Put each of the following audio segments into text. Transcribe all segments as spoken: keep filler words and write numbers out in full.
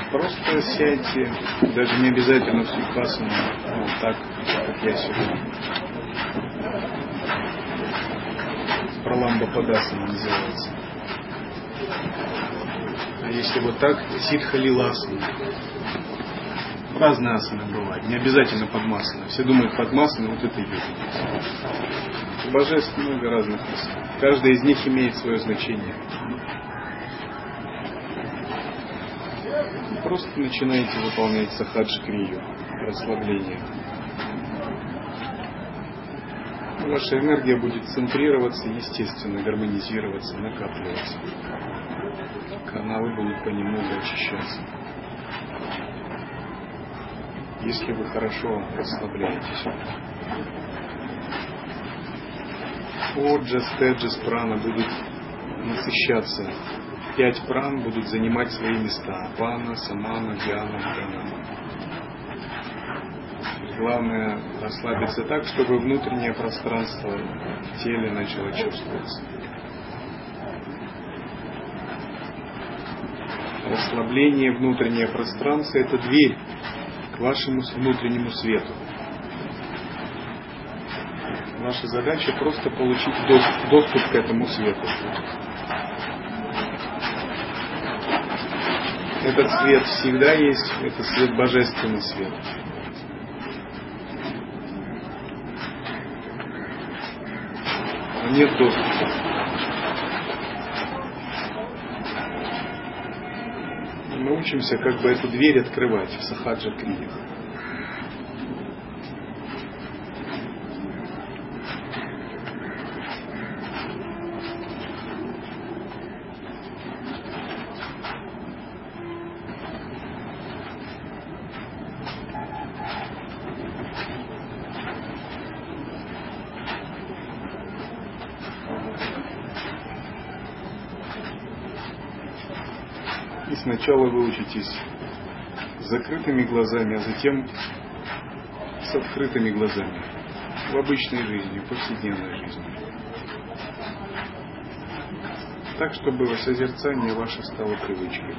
Просто сядьте, даже не обязательно в сукхасану, вот так, как я сегодня. Праламбападасана называется. А если вот так, ситха-лиласана. Разные асаны бывают, не обязательно падмасана. Все думают, падмасана, вот это йога. Божеств много разных асан. Каждая из них имеет свое значение. Просто начинаете выполнять сахаджа-крию, расслабление. Ваша энергия будет центрироваться, естественно, гармонизироваться, накапливаться. Каналы будут понемногу очищаться. Если вы хорошо расслабляетесь. Оджас, теджас, прана будут насыщаться. Пять пран будут занимать свои места. Апана, самана, дьяна, пранама. Главное расслабиться так, чтобы внутреннее пространство в теле начало чувствоваться. Расслабление, внутреннее пространство – это дверь к вашему внутреннему свету. Ваша задача просто получить доступ, доступ к этому свету. Этот свет всегда есть, это свет божественный свет. Но нет доступа. Мы учимся как бы эту дверь открывать в сахаджа-криях. И сначала вы учитесь с закрытыми глазами, а затем с открытыми глазами в обычной жизни, в повседневной жизни. Так, чтобы созерцание ваше стало привычкой.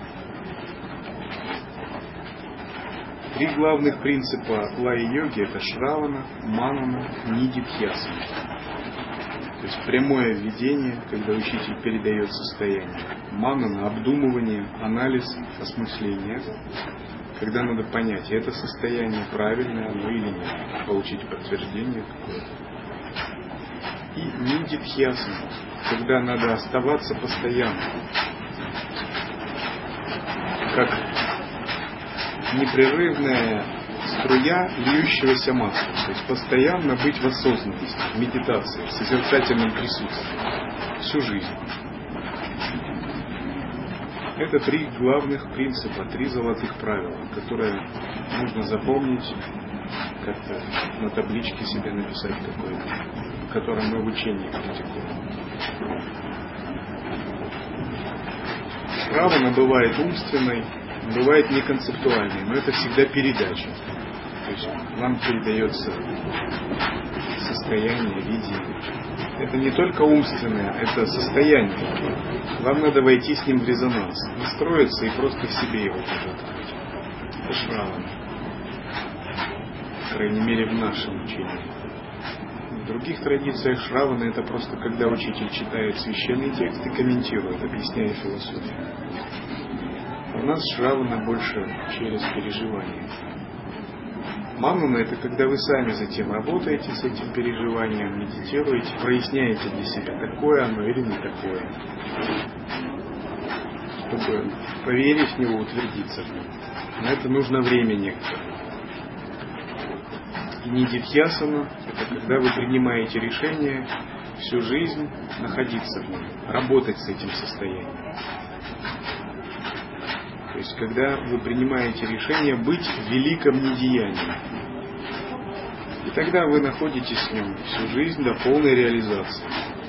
Три главных принципа лая-йоги – это шравана, манана, нидидхьясана. То есть прямое введение, когда учитель передает состояние. Манана – обдумывание, анализ, осмысление. Когда надо понять, это состояние правильное оно или нет. Получить подтверждение какое-то. И нидидхьясана, когда надо оставаться постоянно. Как непрерывная струя льющегося масла. То есть постоянно быть в осознанности, в медитации, в созерцательном присутствии. Всю жизнь. Это три главных принципа, три золотых правила, которые нужно запомнить, как-то на табличке себе написать какой-то, которое мы в учении практикуем. Шравана бывает умственной, бывает неконцептуальной, но это всегда передача. То есть вам передается состояние, видение. Это не только умственное, это состояние. Вам надо войти с ним в резонанс, настроиться и просто в себе его тоже открыть. Это шравана. По крайней мере, в нашем учении. В других традициях шравана это просто когда учитель читает священный текст и комментирует, объясняя философию. У нас шравана больше через переживание. Манана это когда вы сами затем работаете с этим переживанием, медитируете, проясняете для себя, такое оно или не такое. Чтобы поверить в него, утвердиться в нем. На это нужно время некоторое. И нидидхьясана это когда вы принимаете решение всю жизнь находиться в нем, работать с этим состоянием. То есть, когда вы принимаете решение быть в великом недеянии. И тогда вы находитесь с ним всю жизнь до полной реализации.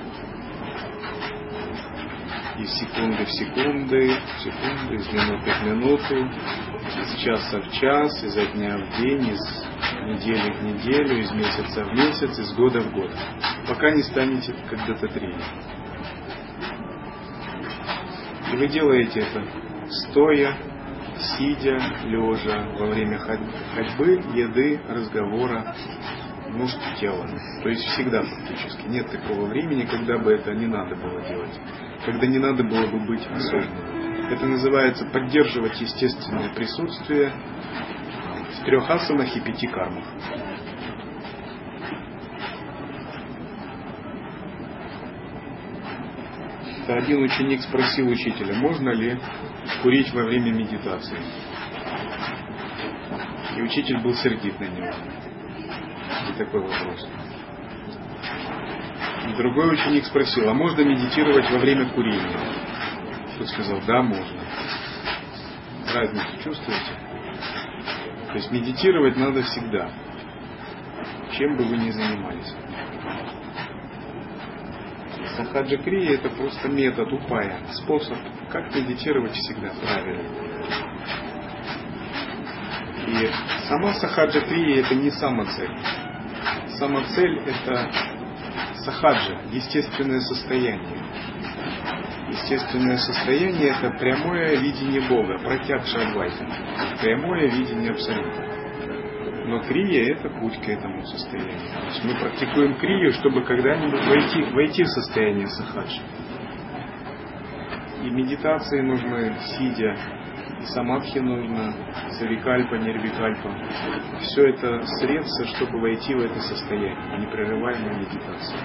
Из секунды в секунды, в секунды, из минуты в минуту, из часа в час, изо дня в день, из недели в неделю, из месяца в месяц, из года в год. Пока не станете как дататрия. И вы делаете это стоя, сидя, лежа, во время ходьбы, еды, разговора, нужд тела. То есть всегда фактически. Нет такого времени, когда бы это не надо было делать. Когда не надо было бы быть осознанным. Это называется поддерживать естественное присутствие в трех асанах и пяти кармах. Один ученик спросил учителя, можно ли курить во время медитации. И учитель был сердит на него. И такой вопрос. И другой ученик спросил, а можно медитировать во время курения? Тот сказал, да, можно. Разницу чувствуете? То есть медитировать надо всегда, чем бы вы ни занимались. Сахаджа крия — это просто метод, упая, способ, как медитировать всегда правильно. И сама сахаджа крия — это не самоцель. Самоцель — это сахаджа, естественное состояние. Естественное состояние — это прямое видение Бога, пратьякша адвайта, прямое видение Абсолюта. Но крия — это путь к этому состоянию. То есть мы практикуем крию, чтобы когда-нибудь войти, войти в состояние сахаджи. И медитации нужны сидя, и самадхи нужно, савикальпа, нирвикальпа. Все это средства, чтобы войти в это состояние, непрерываемой медитации.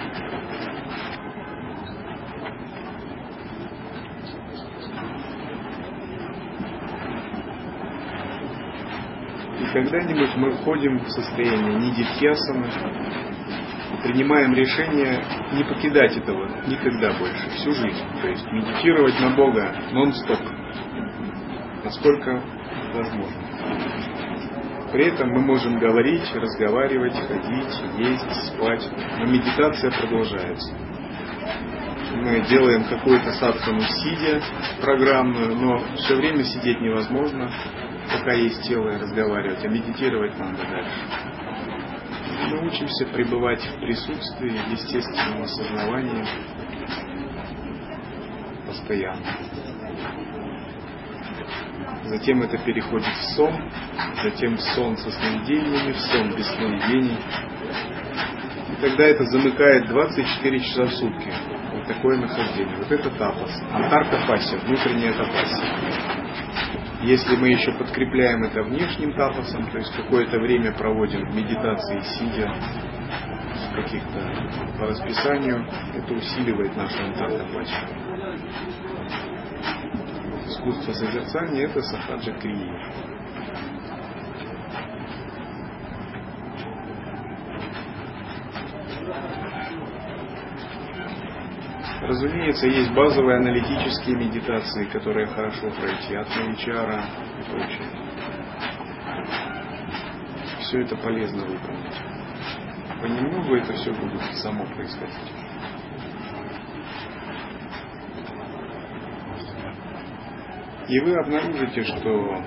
И когда-нибудь мы входим в состояние нидидхьясаны и принимаем решение не покидать этого никогда больше, всю жизнь. То есть медитировать на Бога нон-стоп, насколько возможно. При этом мы можем говорить, разговаривать, ходить, есть, спать, но медитация продолжается. Мы делаем какую-то садхану сидя, программную, но все время сидеть невозможно, пока есть тело, и разговаривать, а медитировать надо дальше. Мы учимся пребывать в присутствии, естественном осознавании постоянно. Затем это переходит в сон, затем в сон со сновидениями, в сон без сновидений. И тогда это замыкает двадцать четыре часа в сутки. Вот такое нахождение. Вот это тапас. Антар-тапасия, внутренняя тапасия. Если мы еще подкрепляем это внешним тапасом, то есть какое-то время проводим в медитации, сидя каких-то по расписанию, это усиливает нашу антар-тапасию. Искусство созерцания — это сахаджа крия. Разумеется, есть базовые аналитические медитации, которые хорошо пройти, атма-вичара и прочее. Все это полезно выполнить. Понемногу это все будет само происходить. И вы обнаружите, что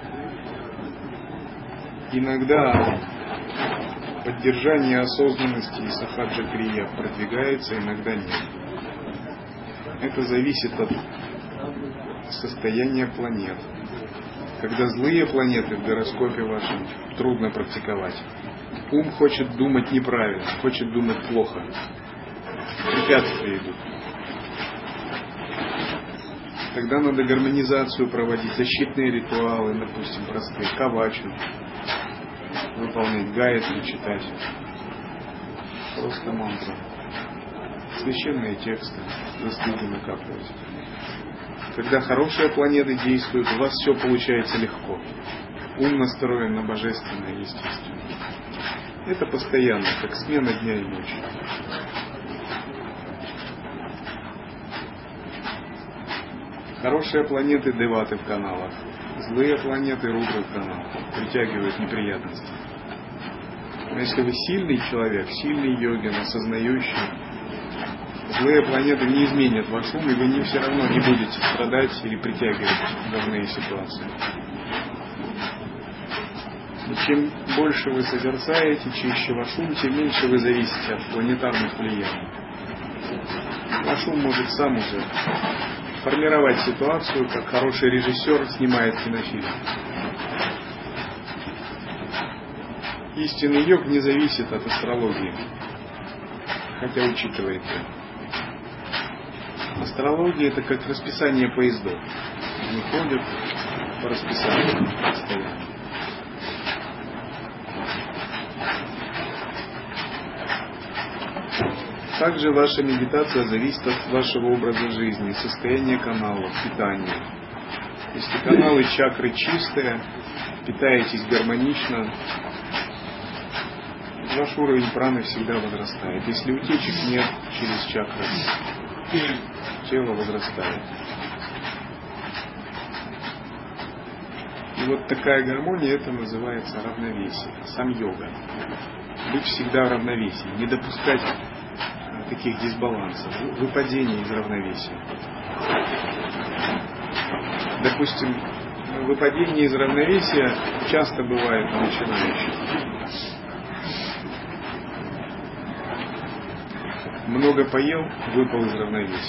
иногда поддержание осознанности и сахаджа крия продвигается, иногда нет. Это зависит от состояния планет. Когда злые планеты в гороскопе вашем, трудно практиковать. Ум хочет думать неправильно, хочет думать плохо. Препятствия идут. Тогда надо гармонизацию проводить, защитные ритуалы, допустим, простые, кавачу, выполнять гаятри, читать. Просто мантру. Священные тексты, заслуги накапливать. Когда хорошие планеты действуют, у вас все получается легко. Ум настроен на божественное, естественно. Это постоянно, как смена дня и ночи. Хорошие планеты — деваты в каналах. Злые планеты — рудры в каналах. Притягивают неприятности. Но если вы сильный человек, сильный йогин, осознающий, злые планеты не изменят ваш ум, и вы не, все равно не будете страдать или притягивать дурные ситуации. И чем больше вы созерцаете, чище ваш ум, тем меньше вы зависите от планетарных влияний. Ваш ум может сам уже формировать ситуацию, как хороший режиссер снимает кинофильм. Истинный йог не зависит от астрологии, хотя учитывает ее. Астрология — это как расписание поездов. Они ходят по расписанию постоянно. Также ваша медитация зависит от вашего образа жизни, состояния каналов, питания. Если каналы чакры чистые, питаетесь гармонично, ваш уровень праны всегда возрастает. Если утечек нет через чакры, тело возрастает. И вот такая гармония, это называется равновесие, сам-йога. Быть всегда в равновесии, не допускать таких дисбалансов, выпадений из равновесия. Допустим, выпадение из равновесия часто бывает у начинающих. Много поел, выпал из равновесия.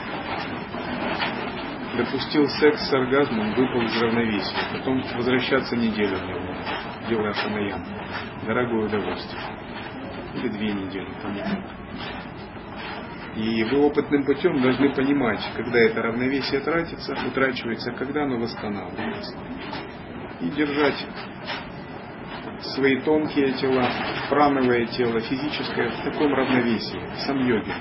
Допустил секс с оргазмом, выпал из равновесия. Потом возвращаться неделю в него, делая пранаяму. Дорогое удовольствие. Или две недели тому. И вы опытным путем должны понимать, когда это равновесие тратится, утрачивается, а когда оно восстанавливается. И держать свои тонкие тела, прановое тело, физическое в таком равновесии, сам-йоге.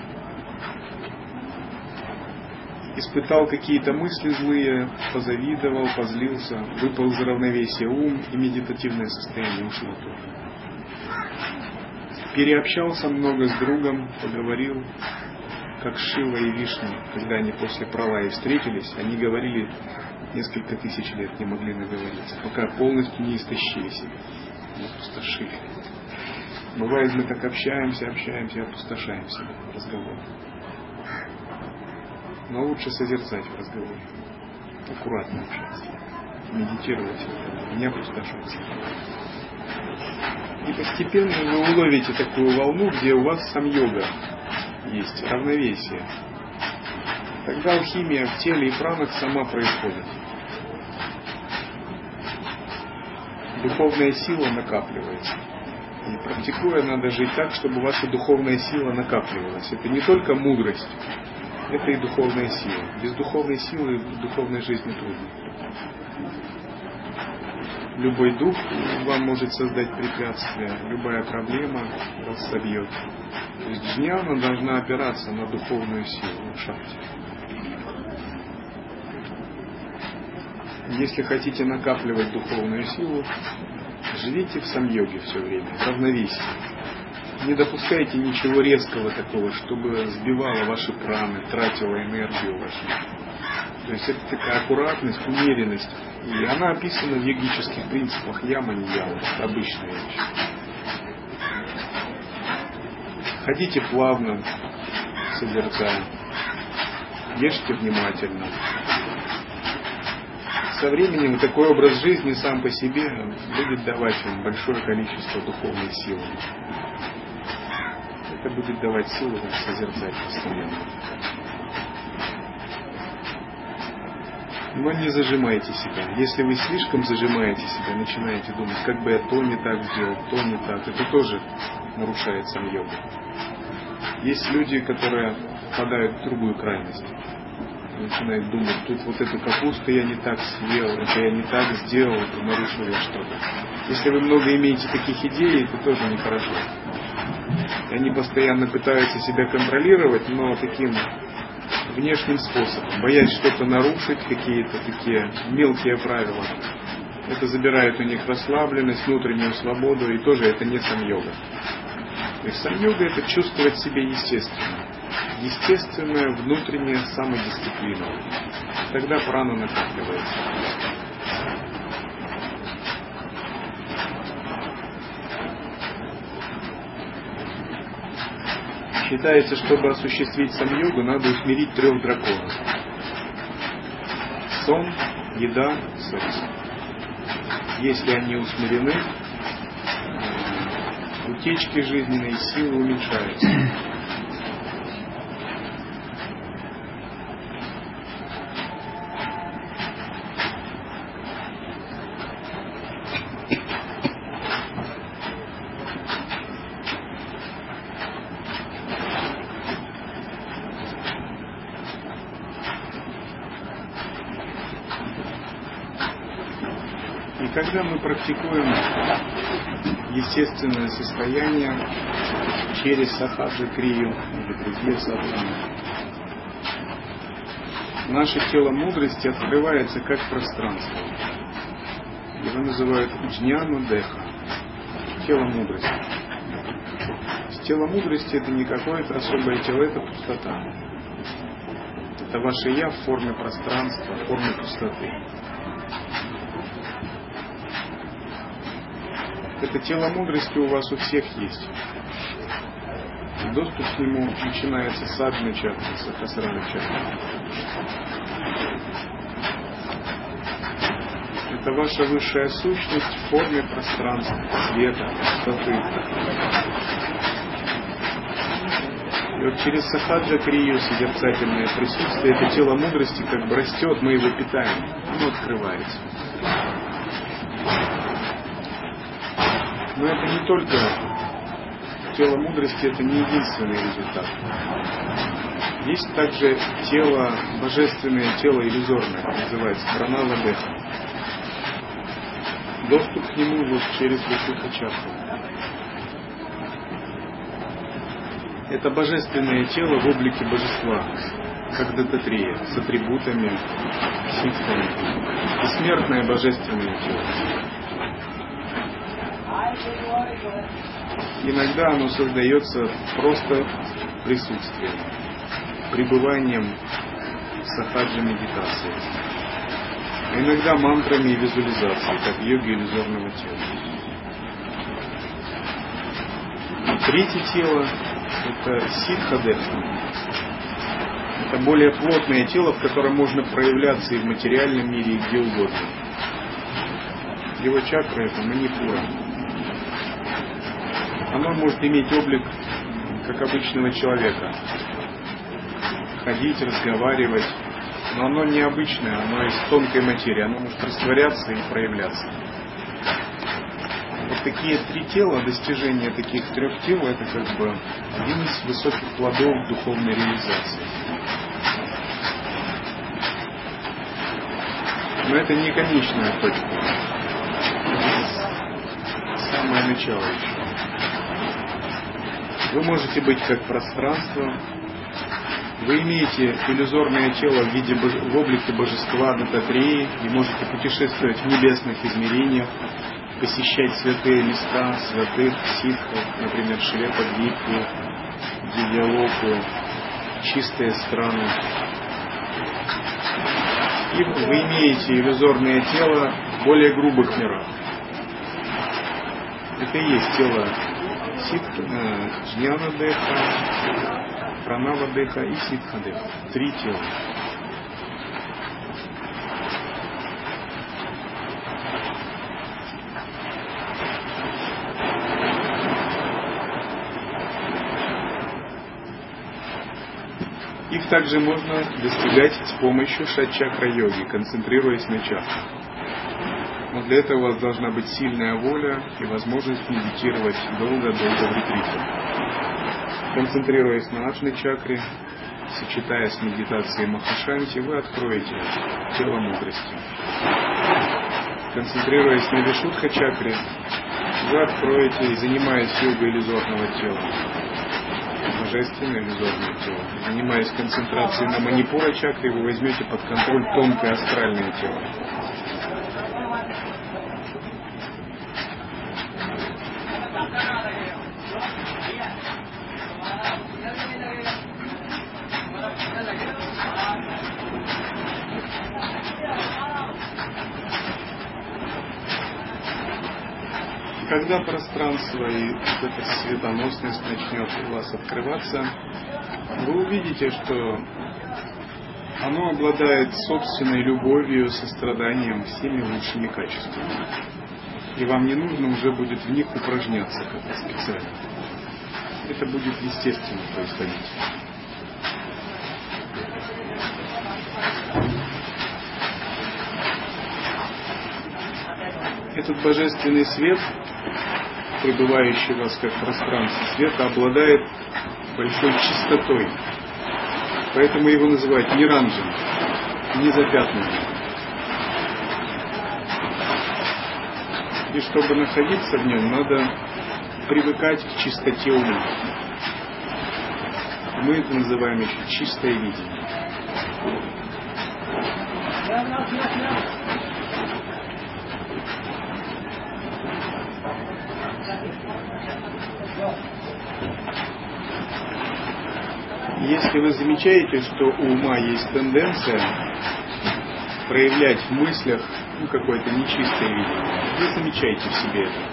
Испытал какие-то мысли злые, позавидовал, позлился, выпал из равновесия ум, и медитативное состояние ушло тоже. Переобщался много с другом, поговорил, как Шива и Вишну, когда они после пралаи встретились, они говорили несколько тысяч лет, не могли наговориться, пока полностью не истощили себя, не опустошили. Бывает, мы так общаемся, общаемся и опустошаем себя в разговоре. Но лучше созерцать в разговоре, аккуратно общаться, медитировать, не опустошаться. И постепенно вы уловите такую волну, где у вас сам-йога есть, равновесие. Тогда алхимия в теле и пранах сама происходит. Духовная сила накапливается. И практикуя, надо жить так, чтобы ваша духовная сила накапливалась. Это не только мудрость, это и духовная сила. Без духовной силы в духовной жизни трудно. Любой дух вам может создать препятствия, любая проблема вас собьет. То есть джняна должна опираться на духовную силу, шакти. Если хотите накапливать духовную силу, живите в сам-йоге все время, в равновесии. Не допускайте ничего резкого такого, чтобы сбивало ваши праны, тратило энергию вашу. То есть это такая аккуратность, умеренность. И она описана в йогических принципах яма не яма. Это обычная вещь. Ходите плавно, созерцая. Ешьте внимательно. Со временем такой образ жизни сам по себе будет давать вам большое количество духовной силы. Это будет давать силу вам созерцать постоянно. Но не зажимайте себя. Если вы слишком зажимаете себя, начинаете думать, как бы я то не так сделал, то не так, это тоже нарушает сам-йогу. Есть люди, которые впадают в другую крайность. Начинают думать, тут вот эту капусту я не так съел, это я не так сделал, это нарушил я что-то. Если вы много имеете таких идей, это тоже нехорошо. И они постоянно пытаются себя контролировать, но таким внешним способом, боясь что-то нарушить, какие-то такие мелкие правила. Это забирает у них расслабленность, внутреннюю свободу, и тоже это не сам-йога. То есть сам-йога — это чувствовать себя естественно. Естественная внутренняя самодисциплина. Тогда прана накапливается. Считается, чтобы осуществить сам-йогу, надо усмирить трех драконов. Сон, еда, секс. Если они усмирены, утечки жизненной силы уменьшаются. И когда мы практикуем естественное состояние через сахаджа крию или другие садханы, наше тело мудрости открывается как пространство. Его называют джняна деха, тело мудрости. Тело мудрости — это не какое-то особое тело, это пустота. Это ваше я в форме пространства, в форме пустоты. Это тело мудрости у вас у всех есть. Доступ к нему начинается с садхана чакры, с сахасрара чакры. Это ваша высшая сущность в форме пространства, света, пустоты. И вот через сахаджа крию, созерцательное присутствие, это тело мудрости как бы растет, мы его питаем, оно открывается. Но это не только тело мудрости, это не единственный результат. Есть также тело, божественное тело иллюзорное, называется пранава деха. Доступ к нему вот через вишудха чакру. Это божественное тело в облике божества, как Дататрея, с атрибутами, ситхами. Бессмертное божественное тело. Иногда оно создается просто присутствием, пребыванием в сахаджа медитации. А иногда мантрами и визуализацией, как йоги иллюзорного тела. Третье тело — это ситха-деха. Это более плотное тело, в котором можно проявляться и в материальном мире, и где угодно. Его чакра — это манипура. Оно может иметь облик как обычного человека. Ходить, разговаривать. Но оно необычное, оно из тонкой материи. Оно может растворяться и проявляться. Вот такие три тела, достижение таких трех тел, это как бы один из высоких плодов духовной реализации. Но это не конечная точка. Это самое начало еще. Вы можете быть как пространство. Вы имеете иллюзорное тело в виде в облике божества Дататреи и можете путешествовать в небесных измерениях, посещать святые места, святых ситхов, например, Швета-двипу, Дивьялоку, чистые страны. И вы имеете иллюзорное тело в более грубых мирах. Это и есть тело ситха, джняна-деха, пранава-деха и ситха-деха. Три тела. Их также можно достигать с помощью шат-чакра-йоги, концентрируясь на чакрах. Но для этого у вас должна быть сильная воля и возможность медитировать долго-долго в ретрите. Концентрируясь на аджной чакре, сочетая с медитацией Махашанти, вы откроете тело мудрости. Концентрируясь на вишудха чакре, вы откроете и занимаясь йогой иллюзорного тела. Божественное иллюзорное тело. Занимаясь концентрацией на манипура чакре, вы возьмете под контроль тонкое астральное тело. Когда пространство и вот эта светоносность начнет у вас открываться, вы увидите, что оно обладает собственной любовью, состраданием, всеми лучшими качествами. И вам не нужно уже будет в них упражняться как-то специально. Это будет естественно происходить. Этот божественный свет, пребывающий в вас как пространство света, обладает большой чистотой. Поэтому его называют ниранджан, незапятнанным. И чтобы находиться в нем, надо привыкать к чистоте ума. Мы это называем еще чистое видение. Если вы замечаете, что у ума есть тенденция проявлять в мыслях ну, какое-то нечистое видение, вы замечаете в себе это.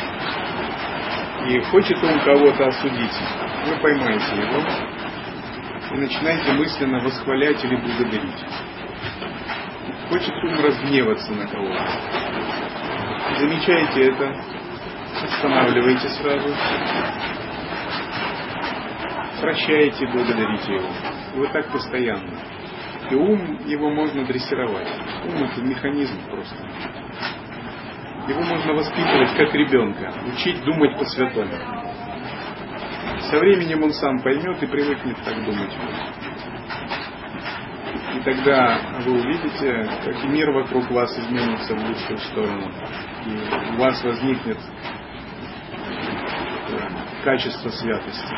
И хочет он кого-то осудить, вы поймаете его и начинаете мысленно восхвалять или благодарить. Хочет ум разгневаться на кого-то. Замечаете это, останавливаете сразу, прощаете, благодарите его. И вот так постоянно. И ум, его можно дрессировать. Ум — это механизм просто. Его можно воспитывать как ребенка, учить думать по-святому. Со временем он сам поймет и привыкнет так думать. И тогда вы увидите, как мир вокруг вас изменится в лучшую сторону. И у вас возникнет качество святости.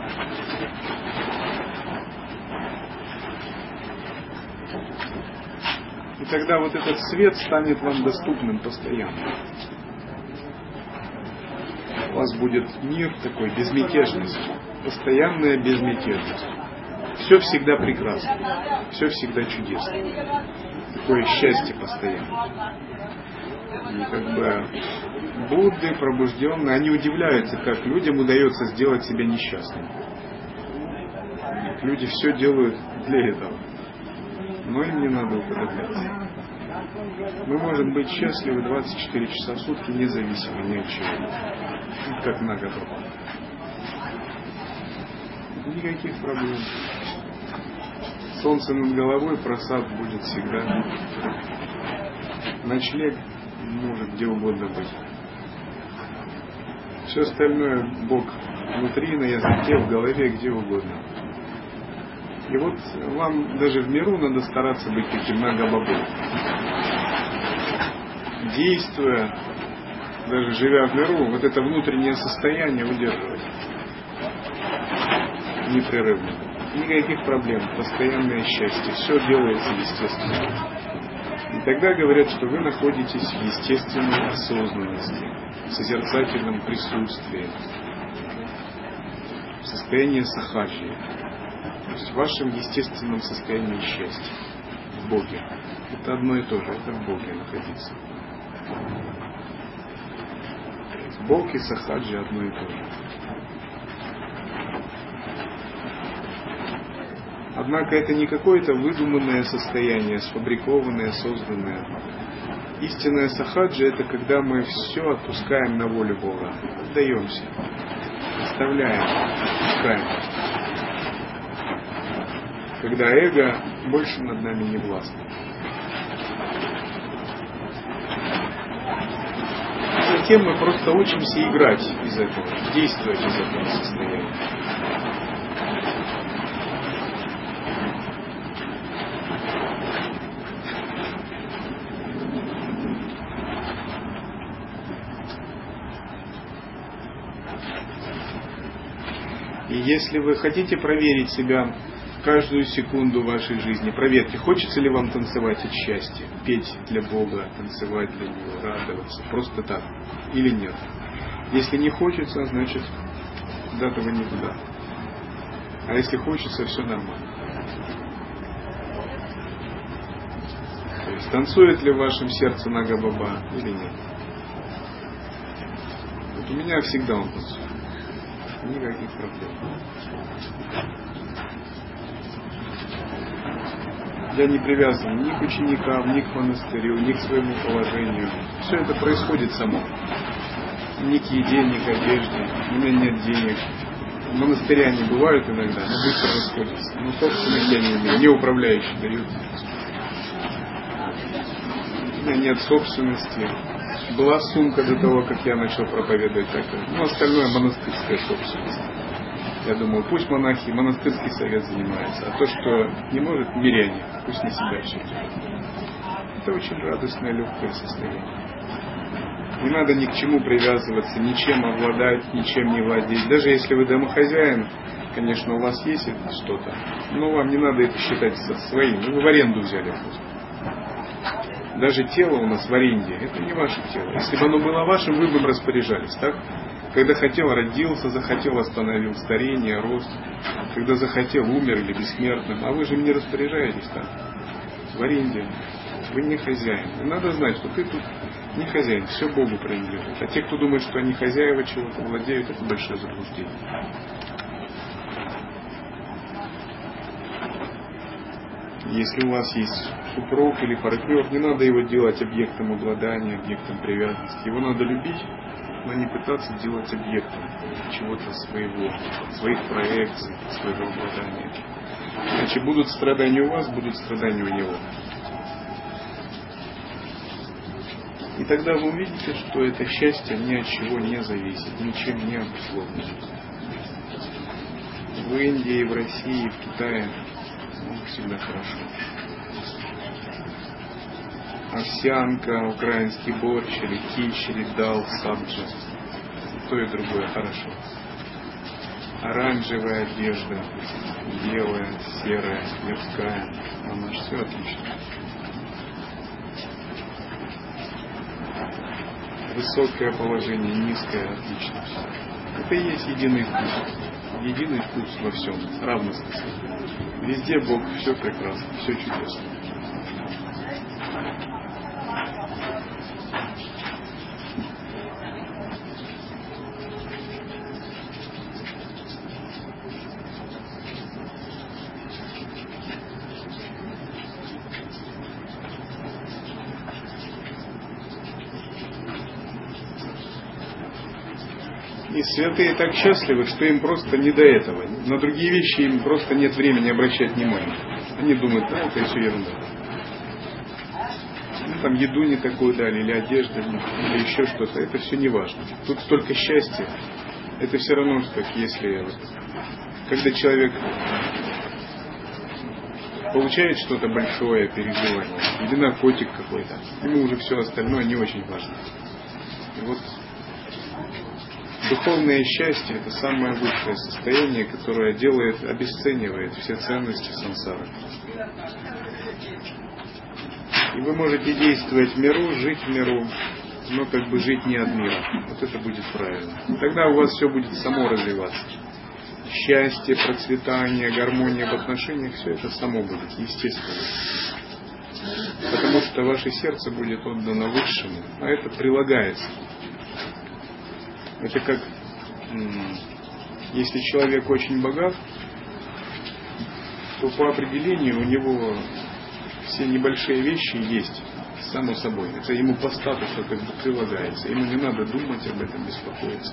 И тогда вот этот свет станет вам доступным постоянно. У вас будет мир такой, безмятежность, постоянная безмятежность. Все всегда прекрасно, все всегда чудесно. Такое счастье постоянно. И как бы Будды, пробужденные, они удивляются, как людям удается сделать себя несчастным. Люди все делают для этого. Но им не надо уподобляться. Мы можем быть счастливы двадцать четыре часа в сутки, независимо ни от чего. Как Нага Баба. Никаких проблем. Солнце над головой, просад будет всегда. Ночлег может где угодно быть. Все остальное Бог внутри, на языке, в голове, где угодно. И вот вам даже в миру надо стараться быть таким Нага-бабой. Действуя, даже живя в миру, вот это внутреннее состояние удерживать. Непрерывно. Никаких проблем, постоянное счастье. Все делается естественно. И тогда говорят, что вы находитесь в естественной осознанности, в созерцательном присутствии, в состоянии сахаджи. То есть в вашем естественном состоянии счастья, в Боге. Это одно и то же, это в Боге находиться. Бог и сахаджи одно и то же. Однако это не какое-то выдуманное состояние, сфабрикованное, созданное. Истинное сахаджи — это когда мы все отпускаем на волю Бога, отдаемся, оставляем, отпускаем. Когда эго больше над нами не властно. Затем мы просто учимся играть из этого, действовать из этого состояния. И если вы хотите проверить себя каждую секунду вашей жизни, проверьте, хочется ли вам танцевать от счастья, петь для Бога, танцевать для Него, радоваться, просто так, или нет. Если не хочется, значит, куда-то вы не туда. А если хочется, все нормально. То есть, танцует ли в вашем сердце Нага-баба или нет? Вот у меня всегда он танцует. Никаких проблем. Я не привязан ни к ученикам, ни к монастырю, ни к своему положению. Все это происходит само. Ни к еде, ни к одежде. У меня нет денег. Монастыря не бывают иногда, но быстро расходятся. Но собственных я не имею. Мне управляющие дают. У меня нет собственности. Была сумка до того, как я начал проповедовать такое. Ну, остальное монастырская собственность. Я думал, пусть монахи монастырский совет занимаются, а то, что не может, миряне, пусть на себя все делают. Это очень радостное, легкое состояние. Не надо ни к чему привязываться, ничем обладать, ничем не владеть. Даже если вы домохозяин, конечно, у вас есть что-то, но вам не надо это считать своим. Вы в аренду взяли просто. Даже тело у нас в аренде, это не ваше тело. Если бы оно было вашим, вы бы им распоряжались, так? Когда хотел, родился, захотел, остановил старение, рост. Когда захотел, умер или бессмертным. А вы же им не распоряжаетесь там. В аренде. Вы не хозяин. И надо знать, что ты тут не хозяин, все Богу принадлежит. А те, кто думает, что они хозяева чего-то, владеют, это большое заблуждение. Если у вас есть супруг или партнер, не надо его делать объектом обладания, объектом привязанности. Его надо любить, но не пытаться делать объектом чего-то своего, своих проекций, своего обладания. Иначе будут страдания у вас, будут страдания у него. И тогда вы увидите, что это счастье ни от чего не зависит, ничем не обусловлено. В Индии, в России, в Китае ну, всегда хорошо. Овсянка, украинский борщ, или кич, или дал, сабджа. То и другое хорошо. Оранжевая одежда, белая, серая, мирская. Она же все отлично. Высокое положение, низкое, отлично все. Это и есть единый вкус. Единый вкус во всем, равностность. Везде Бог, все прекрасно, все чудесно. И святые так счастливы, что им просто не до этого. На другие вещи им просто нет времени обращать внимание. Они думают, да, это все ерунда. Ну, там еду не такую дали, или одежду, или еще что-то. Это все не важно. Тут столько счастья. Это все равно, что если вот, когда человек получает что-то большое, переживание, или наркотик какой-то, ему уже все остальное не очень важно. И вот духовное счастье – это самое высшее состояние, которое делает, обесценивает все ценности сансары. И вы можете действовать в миру, жить в миру, но как бы жить не от мира. Вот это будет правильно. И тогда у вас все будет само развиваться. Счастье, процветание, гармония в отношениях – все это само будет, естественно. Потому что ваше сердце будет отдано высшему, а это прилагается. Это как, если человек очень богат, то по определению у него все небольшие вещи есть, само собой. Это ему по статусу как бы прилагается. Ему не надо думать об этом, беспокоиться.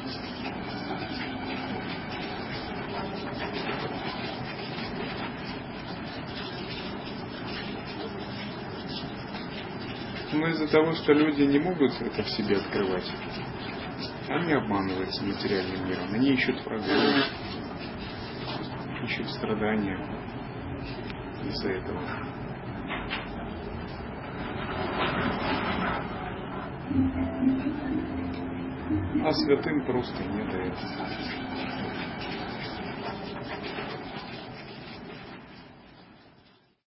Но из-за того, что люди не могут это в себе открывать, они обманываются материальным миром. Они ищут врагов, ищут страдания из-за этого. А святым просто не до этого.